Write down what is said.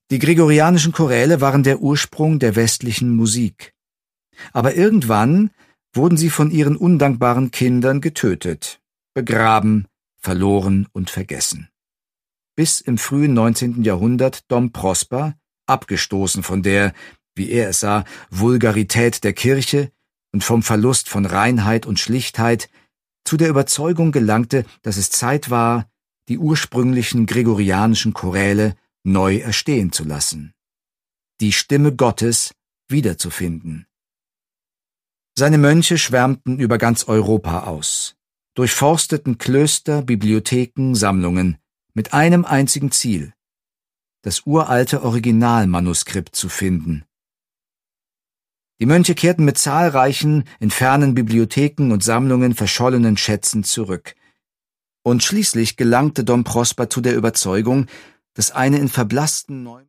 Die gregorianischen Choräle waren der Ursprung der westlichen Musik. Aber irgendwann wurden sie von ihren undankbaren Kindern getötet, begraben, verloren und vergessen. Bis im frühen 19. Jahrhundert Dom Prosper, abgestoßen von der, wie er es sah, Vulgarität der Kirche und vom Verlust von Reinheit und Schlichtheit, zu der Überzeugung gelangte, dass es Zeit war, die ursprünglichen gregorianischen Choräle neu erstehen zu lassen, die Stimme Gottes wiederzufinden. Seine Mönche schwärmten über ganz Europa aus, durchforsteten Klöster, Bibliotheken, Sammlungen, mit einem einzigen Ziel: das uralte Originalmanuskript zu finden. Die Mönche kehrten mit zahlreichen, in fernen Bibliotheken und Sammlungen verschollenen Schätzen zurück. Und schließlich gelangte Dom Prosper zu der Überzeugung, dass eine in verblassten